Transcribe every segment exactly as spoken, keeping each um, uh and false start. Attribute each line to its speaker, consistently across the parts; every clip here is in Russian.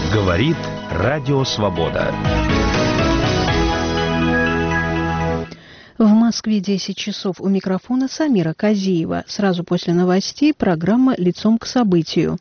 Speaker 1: Говорит Радио Свобода.
Speaker 2: В Москве десять часов. У микрофона Самира Казиева. Сразу после новостей программа «Лицом к событию».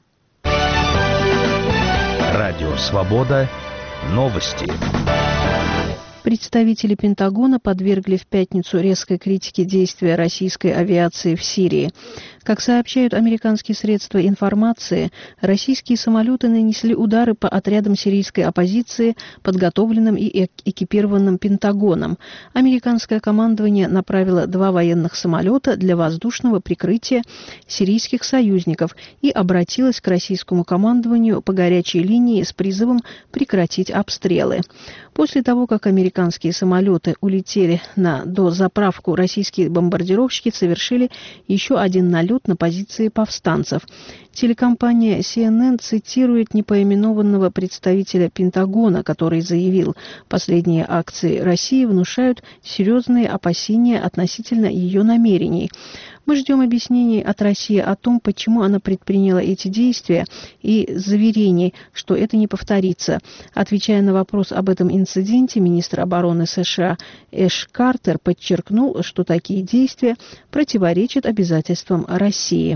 Speaker 1: Радио Свобода. Новости.
Speaker 2: Представители Пентагона подвергли в пятницу резкой критике действия российской авиации в Сирии. Как сообщают американские средства информации, российские самолеты нанесли удары по отрядам сирийской оппозиции, подготовленным и экипированным Пентагоном. Американское командование направило два военных самолета для воздушного прикрытия сирийских союзников и обратилось к российскому командованию по горячей линии с призывом прекратить обстрелы. После того, как американские самолеты улетели на дозаправку, российские бомбардировщики совершили еще один налет на позиции повстанцев. Телекомпания си эн эн цитирует непоименованного представителя Пентагона, который заявил, последние акции России внушают серьезные опасения относительно ее намерений. Мы ждем объяснений от России о том, почему она предприняла эти действия, и заверений, что это не повторится. Отвечая на вопрос об этом инциденте, министр обороны США Эш Картер подчеркнул, что такие действия противоречат обязательствам России.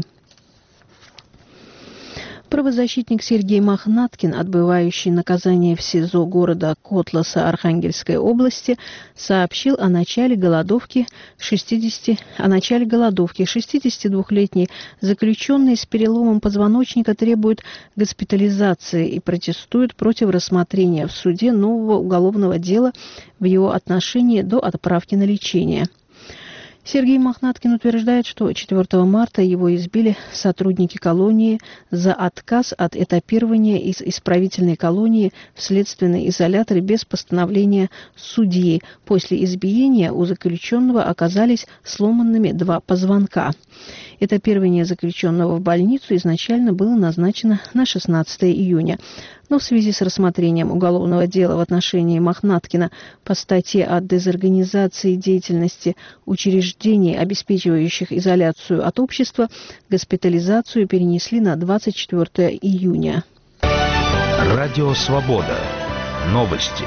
Speaker 2: Правозащитник Сергей Мохнаткин, отбывающий наказание в СИЗО города Котласа Архангельской области, сообщил о начале голодовки шестидесяти, о начале голодовки. шестидесятидвухлетний заключенный с переломом позвоночника требует госпитализации и протестует против рассмотрения в суде нового уголовного дела в его отношении до отправки на лечение. Сергей Мохнаткин утверждает, что четвёртого марта его избили сотрудники колонии за отказ от этапирования из исправительной колонии в следственный изолятор без постановления судьи. После избиения у заключенного оказались сломанными два позвонка. Этапирование заключенного в больницу изначально было назначено на шестнадцатое июня. Но в связи с рассмотрением уголовного дела в отношении Мохнаткина по статье о дезорганизации деятельности учреждений, обеспечивающих изоляцию от общества, госпитализацию перенесли на двадцать четвёртое июня.
Speaker 1: Радио Свобода. Новости.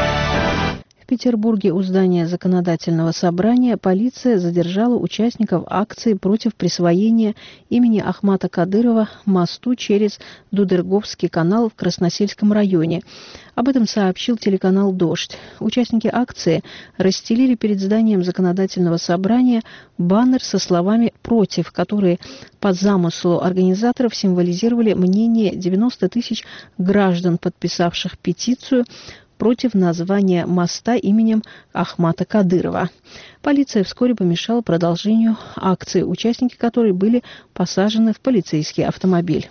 Speaker 2: В Петербурге у здания Законодательного собрания полиция задержала участников акции против присвоения имени Ахмата Кадырова мосту через Дудерговский канал в Красносельском районе. Об этом сообщил телеканал «Дождь». Участники акции расстелили перед зданием Законодательного собрания баннер со словами «против», которые по замыслу организаторов символизировали мнение девяноста тысяч граждан, подписавших петицию против названия моста именем Ахмата Кадырова. Полиция вскоре помешала продолжению акции, участники которой были посажены в полицейский автомобиль.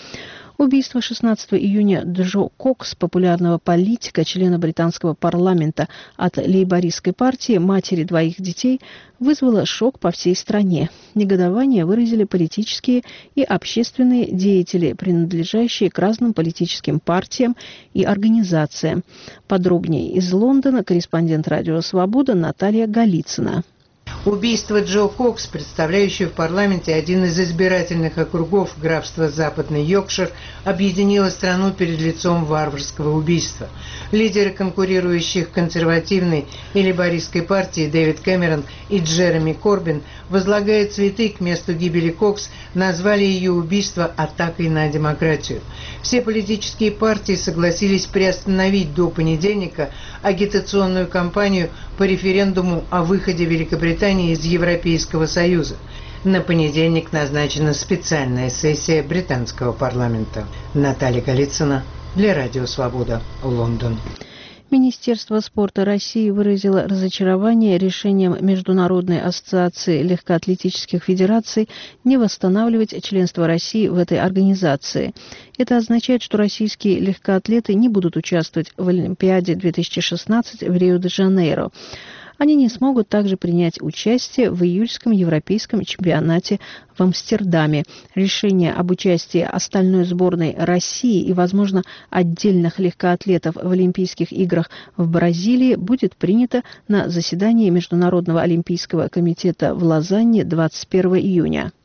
Speaker 2: Убийство шестнадцатого июня Джо Кокс, популярного политика, члена британского парламента от лейбористской партии, матери двоих детей, вызвало шок по всей стране. Негодование выразили политические и общественные деятели, принадлежащие к разным политическим партиям и организациям. Подробнее из Лондона корреспондент «Радио Свобода» Наталья Голицына.
Speaker 3: Убийство Джо Кокс, представляющего в парламенте один из избирательных округов графства Западный Йоркшир, объединило страну перед лицом варварского убийства. Лидеры конкурирующих консервативной и лейбористской партии Дэвид Кэмерон и Джереми Корбин, возлагая цветы к месту гибели Кокс, назвали ее убийство атакой на демократию. Все политические партии согласились приостановить до понедельника агитационную кампанию по референдуму о выходе Великобритании из Европейского Союза. На понедельник назначена специальная сессия британского парламента. Наталья Голицына для Радио Свобода, Лондон.
Speaker 2: Министерство спорта России выразило разочарование решением Международной ассоциации легкоатлетических федераций не восстанавливать членство России в этой организации. Это означает, что российские легкоатлеты не будут участвовать в Олимпиаде две тысячи шестнадцать в Рио-де-Жанейро. Они не смогут также принять участие в июльском европейском чемпионате в Амстердаме. Решение об участии остальной сборной России и, возможно, отдельных легкоатлетов в Олимпийских играх в Бразилии будет принято на заседании Международного олимпийского комитета в Лозанне двадцать первого июня.